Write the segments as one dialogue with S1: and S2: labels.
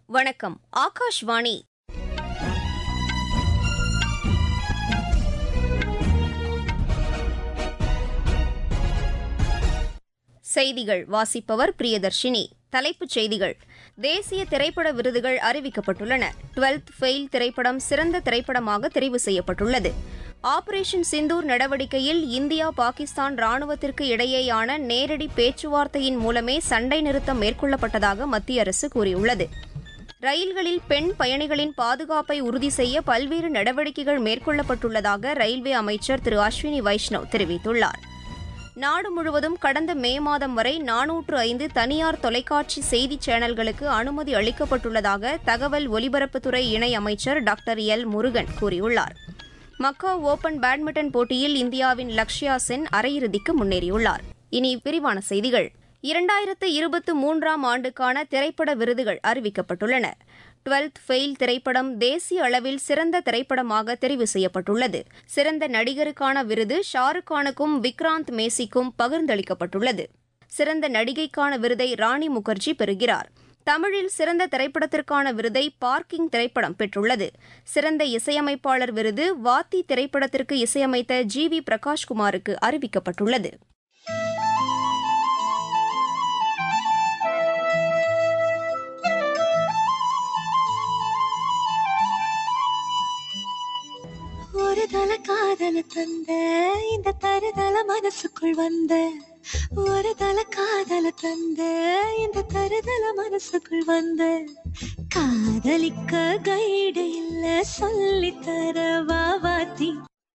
S1: வணக்கம். ஆகாஷ்வாணி. செய்திகள் வாசிப்பவர் பிரியதர்ஷினி. தலைப்புச் செய்திகள். தேசிய திரைப்பட விருதுகள் அறிவிக்கப்பட்டுள்ளன. 12th ஃபெயில் திரைப்படம் சிறந்த திரைப்படமாக தெரிவு செய்யப்பட்டுள்ளது. ஆபரேஷன் சிந்தூர் நடவடிக்கையில் இந்தியா பாகிஸ்தான் ராணுவத்திற்கு இடையேயான நேரடி பேச்சுவார்த்தையின் மூலமே சண்டை நிறுத்தம் மேற்கொள்ளப்பட்டதாக மத்திய அரசு கூறியுள்ளது. ரயில்களில் பெண் பயணிகளின் பாதுகாப்பை உறுதி செய்ய பல்வேறு நடவடிக்கைகள் மேற்கொள்ளப்பட்டுள்ளதாக ரயில்வே அமைச்சர் திரு அஸ்வினி வைஷ்ணவ் தெரிவித்துள்ளார். நாடு முழுவதும் கடந்த மே மாதம் வரை 405 தனியார் தொலைக்காட்சி செய்தி சேனல்களுக்கு அனுமதி அளிக்கப்பட்டுள்ளதாக தகவல் ஒலிபரப்புத்துறை இணையமைச்சர் டாக்டர் எல் முருகன் கூறியுள்ளார். மக்காவ் ஓபன் பேட்மிண்டன் போட்டியில் இந்தியாவின் லக்ஷ்யா சென் அரையிறுதிக்கு முன்னேறியுள்ளார். இனி விரிவான செய்திகள். 2023ஆம் ஆண்டுக்கான திரைப்பட விருதுகள் அறிவிக்கப்பட்டுள்ளன. 12th ஃபெயில் திரைப்படம் தேசிய அளவில் சிறந்த திரைப்படமாக தெரிவு செய்யப்பட்டுள்ளது. சிறந்த நடிகருக்கான விருது ஷாருக் கானுக்கும் விக்ராந்த் மேசிக்கும் பகிர்ந்தளிக்கப்பட்டுள்ளது. சிறந்த நடிகைக்கான விருதை ராணி முகர்ஜி பெறுகிறார். தமிழில் சிறந்த திரைப்படத்திற்கான விருதை பார்க்கிங் திரைப்படம் பெற்றுள்ளது. சிறந்த இசையமைப்பாளர் விருது வாத்தி திரைப்படத்திற்கு இசையமைத்த ஜி.வி. பிரகாஷ்குமாருக்கு அறிவிக்கப்பட்டுள்ளது.
S2: ஒரு தல காதல தந்த இந்த தருதல மனசுக்குள் வந்த ஒரு தல காதல தந்த இந்த தருதல மனசுக்குள் வந்த காதலிக்க கைடு இல்ல சொல்லி தர வாவாத்தி.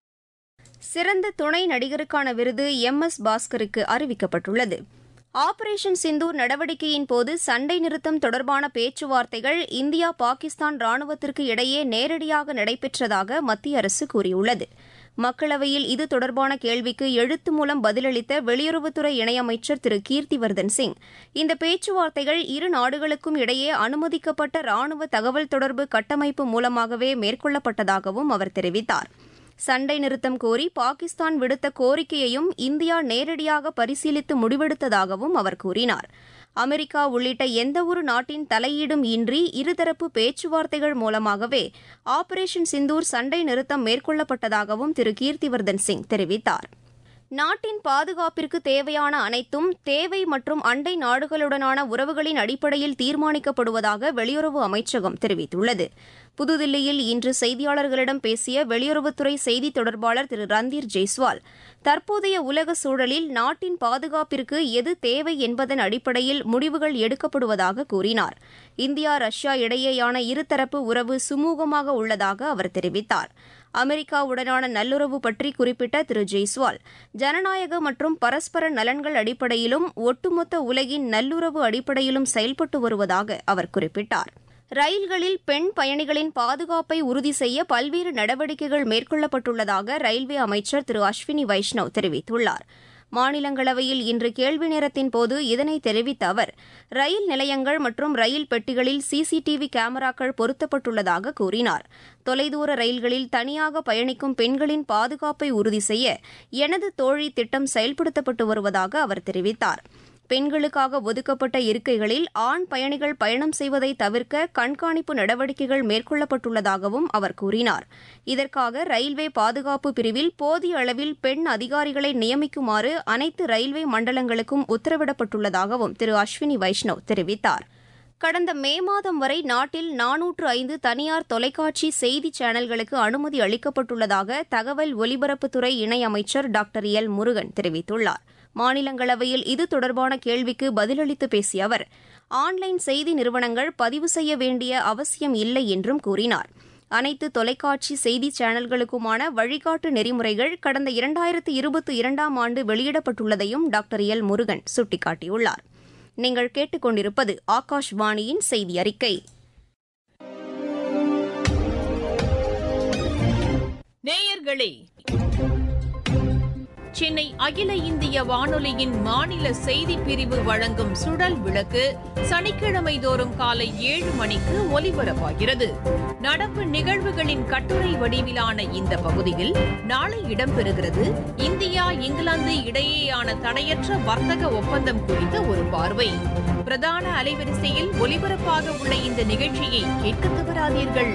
S1: சிறந்த துணை நடிகருக்கான விருது எம்.எஸ். பாஸ்கருக்கு அறிவிக்கப்பட்டுள்ளது. ஆபரேஷன் சிந்தூர் நடவடிக்கையின் போது சண்டை நிறுத்தம் தொடர்பான பேச்சுவார்த்தைகள் இந்தியா பாகிஸ்தான் ராணுவத்திற்கு இடையே நேரடியாக நடைபெற்றதாக மத்திய அரசு கூறியுள்ளது. மக்களவையில் இது தொடர்பான கேள்விக்கு எழுத்து மூலம் பதிலளித்த வெளியுறவுத்துறை இணையமைச்சர் திரு கீர்த்திவர்தன் சிங், இந்த பேச்சுவார்த்தைகள் இரு நாடுகளுக்கும் இடையே அனுமதிக்கப்பட்ட ராணுவ தகவல் தொடர்பு கட்டமைப்பு மூலமாகவே மேற்கொள்ளப்பட்டதாகவும் அவர் தெரிவித்தார். சண்டை நிறுத்தம் கோரி பாகிஸ்தான் விடுத்த கோரிக்கையையும் இந்தியா நேரடியாக பரிசீலித்து முடிவெடுத்ததாகவும் அவர் கூறினார். அமெரிக்கா உள்ளிட்ட எந்தவொரு நாட்டின் தலையீடும் இன்றி இருதரப்பு பேச்சுவார்த்தைகள் மூலமாகவே ஆபரேஷன் சிந்தூர் சண்டை நிறுத்தம் மேற்கொள்ளப்பட்டதாகவும் திரு கீர்த்திவர்தன் சிங் தெரிவித்தார். நாட்டின் பாதுகாப்பிற்கு தேவையான அனைத்தும் தேவை மற்றும் அண்டை நாடுகளுடனான உறவுகளின் அடிப்படையில் தீர்மானிக்கப்படுவதாக வெளியுறவு அமைச்சகம் தெரிவித்துள்ளது. புதுதில்லியில் இன்று செய்தியாளர்களிடம் பேசிய வெளியுறவுத்துறை செய்தித் தொடர்பாளர் திரு ரந்தீர் ஜெய்ஸ்வால், தற்போதைய உலக சூழலில் நாட்டின் பாதுகாப்பிற்கு எது தேவை என்பதன் அடிப்படையில் முடிவுகள் எடுக்கப்படுவதாக கூறினார். இந்தியா ரஷ்யா இடையேயான இருதரப்பு உறவு சுமூகமாக உள்ளதாக அவர் தெரிவித்தார். அமெரிக்காவுடனான நல்லுறவு பற்றி குறிப்பிட்ட திரு ஜெய்ஸ்வால், ஜனநாயக மற்றும் பரஸ்பர நலன்கள் அடிப்படையிலும் ஒட்டுமொத்த உலகின் நல்லுறவு அடிப்படையிலும் செயல்பட்டு வருவதாக அவர் குறிப்பிட்டார். ரயில்களில் பெண் பயணிகளின் பாதுகாப்பை உறுதி செய்ய பல்வேறு நடவடிக்கைகள் மேற்கொள்ளப்பட்டுள்ளதாக ரயில்வே அமைச்சர் திரு அஸ்வினி வைஷ்ணவ் தெரிவித்துள்ளார். மாநிலங்களவையில் இன்று கேள்வி நேரத்தின் போது இதனை தெரிவித்த அவர், ரயில் நிலையங்கள் மற்றும் ரயில் பெட்டிகளில் சிசிடிவி கேமராக்கள் பொருத்தப்பட்டுள்ளதாக கூறினார். தொலைதூர ரயில்களில் தனியாக பயணிக்கும் பெண்களின் பாதுகாப்பை உறுதி செய்ய எனது தோழி திட்டம் செயல்படுத்தப்பட்டு வருவதாக அவர் தெரிவித்தார். பெண்களுக்காக ஒதுக்கப்பட்ட இருக்கைகளில் ஆண் பயணிகள் பயணம் செய்வதை தவிர்க்க கண்காணிப்பு நடவடிக்கைகள் மேற்கொள்ளப்பட்டுள்ளதாகவும் அவர் கூறினார். இதற்காக ரயில்வே பாதுகாப்பு பிரிவில் போதிய அளவில் பெண் அதிகாரிகளை நியமிக்குமாறு அனைத்து ரயில்வே மண்டலங்களுக்கும் உத்தரவிடப்பட்டுள்ளதாகவும் திரு அஸ்வினி வைஷ்ணவ் தெரிவித்தார். கடந்த மே மாதம் வரை நாட்டில் 405 தனியார் தொலைக்காட்சி செய்தி சேனல்களுக்கு அனுமதி அளிக்கப்பட்டுள்ளதாக தகவல் ஒலிபரப்புத்துறை இணையமைச்சர் டாக்டர் எல் முருகன் தெரிவித்துள்ளார். மாநிலங்களவையில் இது தொடர்பான கேள்விக்கு பதிலளித்து பேசிய அவர், ஆன்லைன் செய்தி நிறுவனங்கள் பதிவு செய்ய வேண்டிய அவசியம் இல்லை என்றும் கூறினார். அனைத்து தொலைக்காட்சி செய்தி சேனல்களுக்குமான வழிகாட்டு நெறிமுறைகள் கடந்த 2022ஆம் ஆண்டு வெளியிடப்பட்டுள்ளதையும் டாக்டர் எல் முருகன் சுட்டிக்காட்டியுள்ளார். நீங்கள் கேட்டுக்கொண்டிருப்பது ஆகாஷ்வாணியின் செய்தி அறிக்கை.
S3: நேயர்களே, சென்னை அகில இந்திய வானொலியின் மாநில செய்திப் பிரிவு வழங்கும் சுழல் விளக்கு சனிக்கிழமை தோறும் காலை 7 மணிக்கு ஒலிபரப்பாகிறது. நடப்பு நிகழ்வுகளின் கட்டுரை வடிவிலான இந்த பகுதியில் நாளை இடம்பெறுகிறது இந்தியா இங்கிலாந்து இடையேயான தடையற்ற வர்த்தக ஒப்பந்தம் குறித்த ஒரு பார்வை. பிரதான அலைவரிசையில் ஒலிபரப்பாக உள்ள இந்த நிகழ்ச்சியை கேட்க தவறாதீர்கள்.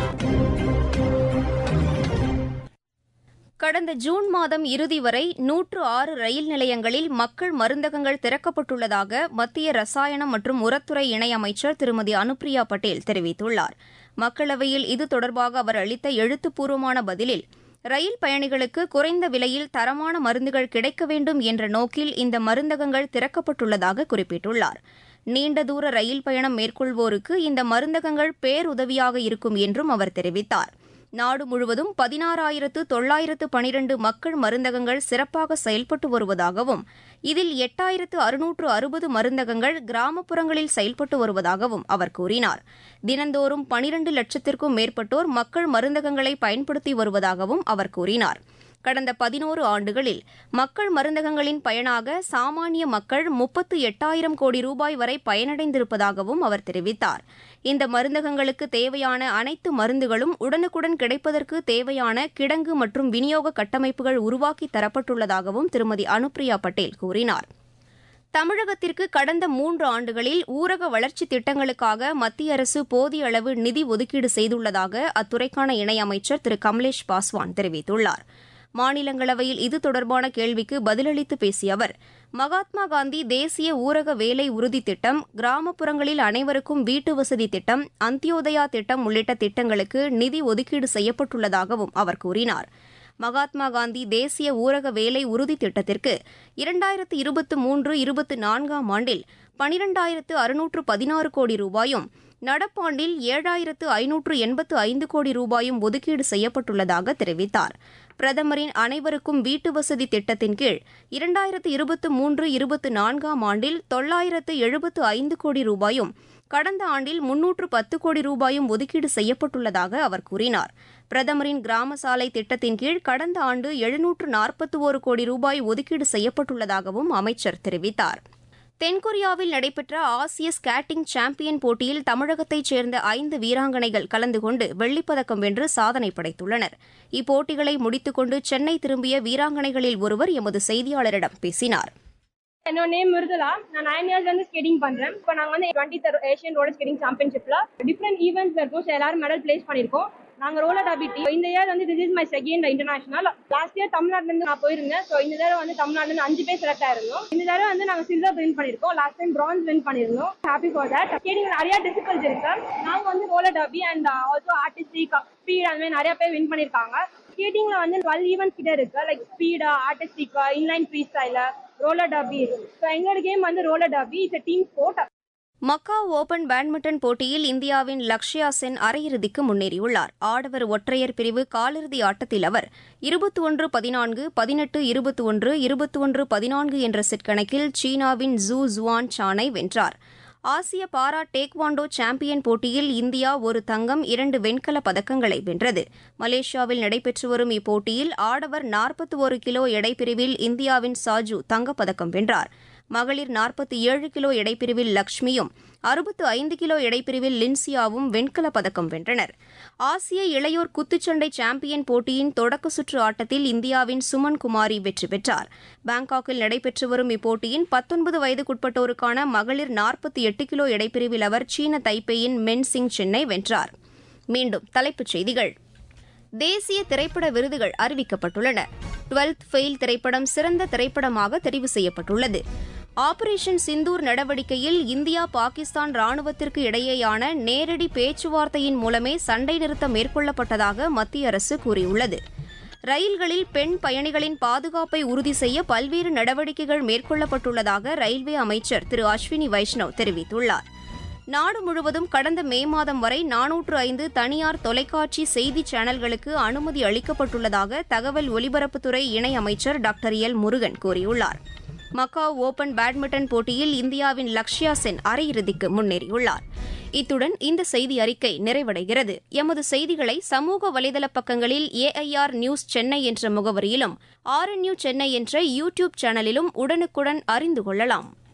S1: கடந்த ஜூன் மாதம் இறுதி வரை 106 ரயில் நிலையங்களில் மக்கள் மருந்தகங்கள் திறக்கப்பட்டுள்ளதாக மத்திய ரசாயனம் மற்றும் உரத்துறை இணையமைச்சர் திருமதி அனுப்பிரியா பட்டேல் தெரிவித்துள்ளார். மக்களவையில் இது தொடர்பாக அவர் அளித்த எழுத்துப்பூர்வமான பதிலில், ரயில் பயணிகளுக்கு குறைந்த விலையில் தரமான மருந்துகள் கிடைக்க வேண்டும் என்ற நோக்கில் இந்த மருந்தகங்கள் திறக்கப்பட்டுள்ளதாக குறிப்பிட்டுள்ளார். நீண்ட தூர ரயில் பயணம் மேற்கொள்வோருக்கு இந்த மருந்தகங்கள் பேருதவியாக இருக்கும் என்றும் அவர் தெரிவித்தார். நாடு முழுவதும் 16,912 மக்கள் மருந்தகங்கள் சிறப்பாக செயல்பட்டு வருவதாகவும் இதில் 8,660 மருந்தகங்கள் கிராமப்புறங்களில் செயல்பட்டு வருவதாகவும் அவர் கூறினார். தினந்தோறும் 12 லட்சத்திற்கும் மேற்பட்டோர் மக்கள் மருந்தகங்களை பயன்படுத்தி வருவதாகவும் அவர் கூறினார். கடந்த 11 ஆண்டுகளில் மக்கள் மருந்தகங்களின் பயனாக சாமானிய மக்கள் 38,000 கோடி ரூபாய் வரை பயனடைந்திருப்பதாகவும் அவர் தெரிவித்தார். இந்த மருந்தகங்களுக்கு தேவையான அனைத்து மருந்துகளும் உடனுக்குடன் கிடைப்பதற்கு தேவையான கிடங்கு மற்றும் விநியோக கட்டமைப்புகள் உருவாக்கி தரப்பட்டுள்ளதாகவும் திருமதி அனுப்பிரியா பட்டேல் கூறினார். தமிழகத்திற்கு கடந்த 3 ஆண்டுகளில் ஊரக வளர்ச்சித் திட்டங்களுக்காக மத்திய அரசு போதிய அளவு நிதி ஒதுக்கீடு செய்துள்ளதாக அத்துறைக்கான இணையமைச்சர் திரு கமலேஷ் பாஸ்வான் தெரிவித்துள்ளார். மாநிலங்களவையில் இது தொடர்பான கேள்விக்கு பதிலளித்து பேசிய அவர், மகாத்மா காந்தி தேசிய ஊரக வேலை உறுதி திட்டம், கிராமப்புறங்களில் அனைவருக்கும் வீட்டு வசதி திட்டம், அந்தியோதயா திட்டம் உள்ளிட்ட திட்டங்களுக்கு நிதி ஒதுக்கீடு செய்யப்பட்டுள்ளதாகவும் அவர் கூறினார். மகாத்மா காந்தி தேசிய ஊரக வேலை உறுதி திட்டத்திற்கு 2023-24 ஆண்டில் 12,616 கோடி ரூபாயும், நடப்பாண்டில் 7,585 கோடி ரூபாயும் ஒதுக்கீடு செய்யப்பட்டுள்ளதாக தெரிவித்தார். பிரதமரின் அனைவருக்கும் வீட்டு வசதி திட்டத்தின் கீழ் 2023-24 ஆண்டில் 975 கோடி ரூபாயும், கடந்த ஆண்டில் 310 கோடி ரூபாயும் ஒதுக்கீடு செய்யப்பட்டுள்ளதாக அவர் கூறினார். பிரதமரின் கிராம சாலை திட்டத்தின் கீழ் கடந்த ஆண்டு 741 கோடி ரூபாய் ஒதுக்கீடு செய்யப்பட்டுள்ளதாகவும் அமைச்சர் தெரிவித்தார். தென்கொரியாவில் நடைபெற்ற ஆசிய ஸ்கேட்டிங் சாம்பியன் போட்டியில் தமிழகத்தைச் சேர்ந்த 5 வீராங்கனைகள் கலந்து கொண்டு வெள்ளிப்பதக்கம் வென்று சாதனை படைத்துள்ளனர். இப்போட்டிகளை முடித்துக் கொண்டு சென்னை திரும்பிய வீராங்கனைகளில் ஒருவர் எமது செய்தியாளரிடம் பேசினார்.
S4: என்னோட நேம் மிருதுலா. நான் 9 இயர்ஸ்ல இருந்து ஸ்கேட்டிங் பண்றேன். இப்போ நாங்க வந்து 20th ஏஷியன் ரோலர் ஸ்கேட்டிங் சாம்பியன்ஷிப்ல டிஃபரெண்ட் ஈவெண்ட்ஸ்ல இருக்கோம். எல்லாரும் மெடல் பிளேஸ் பண்ணிருக்கோம். நாங்க ரோலர் டர்பி டீம். இந்த இயர் வந்து this is my second international. Last year தமிழ்நாட்டுல இருந்து நான் போயிருந்தேன். ஸோ இந்த தடவை வந்து தமிழ்நாட்டுல இருந்து 5 பேர் செலக்ட் ஆயிருந்தோம். இந்த தடவை வந்து நாங்க சில்வர் வின் பண்ணிருக்கோம். லாஸ்ட் டைம் பிரான்ஸ் வின் பண்ணிருந்தோம். Happy for that. ஸ்கேட்டிங்ல நிறைய டிசிப்ளின்ஸ் இருக்கு. நாங்க வந்து roller derby and also artistic, speed அந்த மாதிரி நிறைய பேர் வின் பண்ணிருக்காங்க. ஸ்கேட்டிங்ல வந்து 12 ஈவெண்ட்ஸ் கிட்ட இருக்கு. Like speed, artistic, inline free style, roller derby. So எங்களோட கேம் வந்து roller derby. It's a team sport.
S1: Macau open badminton போட்டியில் இந்தியாவின் லக்ஷ்யா சென் அரையிறுதிக்கு முன்னேறியுள்ளார். ஆடவர் ஒற்றையர் பிரிவு காலிறுதி ஆட்டத்தில் அவர் 21-14, 18-21, 21-14 என்ற செட் கணக்கில் சீனாவின் ஜூ ஜுவான் சானை வென்றார். ஆசிய பாரா டேக்வாண்டோ சாம்பியன் போட்டியில் இந்தியா 1 தங்கம் 2 வெண்கலப் பதக்கங்களை வென்றது. மலேசியாவில் நடைபெற்று வரும் இப்போட்டியில் ஆடவர் 41 கிலோ எடைப்பிரிவில் இந்தியாவின் சாஜு தங்கப்பதக்கம் வென்றார். மகளிர் 47 கிலோ எடைப்பிரிவில் லக்ஷ்மியும் 65 கிலோ எடைப்பிரிவில் லின்சியாவும் வெண்கலப் பதக்கம் வென்றனர். ஆசிய இளையோர் குத்துச்சண்டை சாம்பியன் போட்டியின் தொடக்க சுற்று ஆட்டத்தில் இந்தியாவின் சுமன் குமாரி வெற்றி பெற்றார். பாங்காக்கில் நடைபெற்று வரும் இப்போட்டியின் 19 வயதுக்குட்பட்டோருக்கான மகளிர் 48 கிலோ எடைப்பிரிவில் அவர் சீன தைப்பேயின் மென் சிங் சென்னை வென்றார். மீண்டும் தலைப்புச் செய்திகள். தேசிய திரைப்பட விருதுகள் அறிவிக்கப்பட்டுள்ளன. 12th ஃபெயில் திரைப்படம் சிறந்த திரைப்படமாக தெரிவு செய்யப்பட்டுள்ளது. ஆபரேஷன் சிந்தூர் நடவடிக்கையில் இந்தியா பாகிஸ்தான் ராணுவத்திற்கு இடையேயான நேரடி பேச்சுவார்த்தையின் மூலமே சண்டை நிறுத்தம் மேற்கொள்ளப்பட்டதாக மத்திய அரசு கூறியுள்ளது. ரயில்களில் பெண் பயணிகளின் பாதுகாப்பை உறுதி செய்ய பல்வேறு நடவடிக்கைகள் மேற்கொள்ளப்பட்டுள்ளதாக ரயில்வே அமைச்சர் திரு அஸ்வினி வைஷ்ணவ் தெரிவித்துள்ளார். நாடு முழுவதும் கடந்த மே மாதம் வரை 405 தனியார் தொலைக்காட்சி செய்தி சேனல்களுக்கு அனுமதி அளிக்கப்பட்டுள்ளதாக தகவல் ஒலிபரப்புத்துறை இணையமைச்சர் டாக்டர் எல் முருகன் கூறியுள்ளார். மக்காவ் ஓபன் பேட்மிண்டன் போட்டியில் இந்தியாவின் லக்ஷ்யா சென் அரையிறுதிக்கு முன்னேறியுள்ளார். இத்துடன் இந்த செய்தி அறிக்கை நிறைவடைகிறது. எமது செய்திகளை சமூக வலைதள பக்கங்களில் AIR நியூஸ் சென்னை என்ற முகவரியிலும் RNU சென்னை என்ற யூடியூப் சேனலிலும் உடனுக்குடன் அறிந்து கொள்ளலாம்.